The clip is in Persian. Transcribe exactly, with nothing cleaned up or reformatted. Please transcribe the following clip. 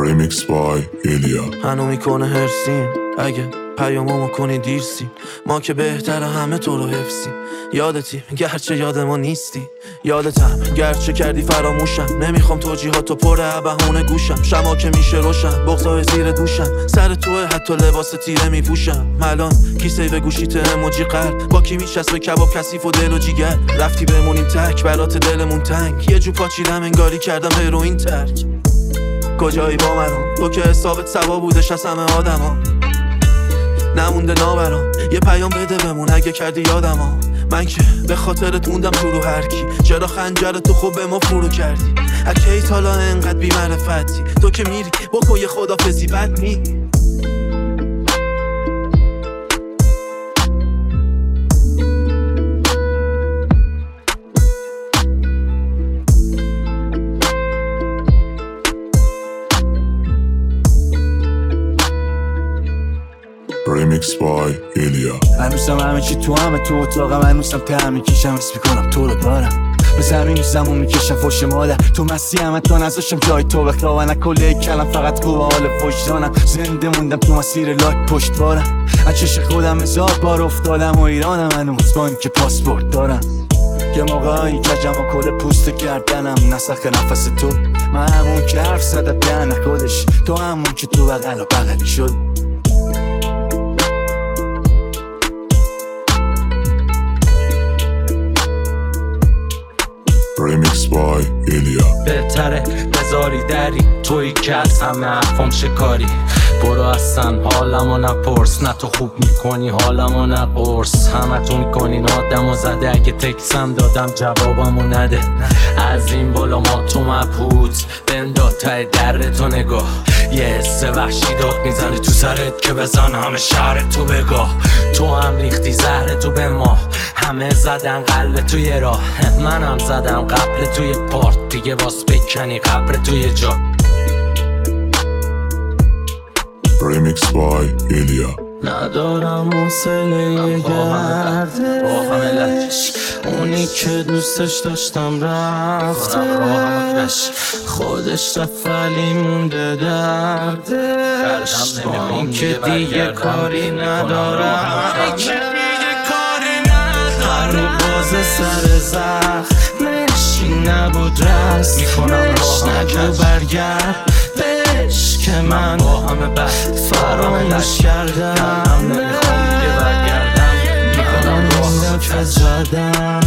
Remix by ایلیا. هنو میکنه هرسیم اگه پیاممو کنی دیرسی، ما که بهتره همه تو رو حفظیم. یادتی گرچه یاد ما نیستی، یادتم گرچه کردی فراموشم. نمیخوام توجیهاتو پر بهونه گوشم، شما که میشه روشن بغضای زیر دوشم. سر توه حتی لباس تیره میپوشم. الان کیسه به گوشیت اموجی قلب، با کی میچسبه کباب کثیف و دل و جیگر. رفتی بمونیم تک برات دلمون تنگ، یه جو پاچیدم انگاری کردم هروئین ترک. کجایی با منم تو که حسابت سوا بودش از همه آدما، نمونده نابرام. یه پیام بده بمون اگه کردی یادمو. من که به خاطرت موندم تو رو هر کی. چرا خنجر تو خوب به ما فرو کردی؟ اکی تالا انقدر بی معرفتی، تو که میری بکن یه خدافزی بد می. Remix by ایلیا. هنوزم همه چی تو همه تو اتاقم، هنوزم ته میکشم حس میکنم تو رو دارم. به زمین زمون میکشم فوش مادر، تو مستی همه تا نذاشتم جای تو بخواه. و نکله کلم فقط خوب حال وجدانم. زنده موندم تو مسیر لاک پشت بارم. از چش خودم هزار بار افتادم و ایرانم هنوز با این که پاسپورت دارم. یه موقعی کجم و کل پوست گردنم، نسخ نفس تو. من همون که حرف زده بیانه خودش، تو همون که تو بغل و بغلی شد. Remix by ایلیا. بهتره بذاری دری تویی که از همه حرفام شکاری. برو اصلا حالمو نپرس، نه تو خوب میکنی حالمو نقرس. همه تو میکنین آدمو زده، اگه تکسم دادم جوابمو نده. از این بالا ما تو مبهوت بندا تای در تو نگاه. یه حس وحشی داد میزنی تو سرت که بزن همه شهر تو بگاه. تو هم ریختی زهر تو به ما، همه زدن قلب توی راه. منم زدم قبل توی پارت، دیگه باس بکنی قبر توی جا. Remix by ایلیا. ندارم حوصله گرده، اونی که دوستش داشتم رفته. خودش رفت ولی مونده دردش، با این که دیگه کاری ندارم. هر رو باز سر زخمش نبود رست میکنمش. نگو برگرد بهش که من با همه بد فراموش کردم. نمیخوام دیگه برگردم، میکنم با نفس زدم.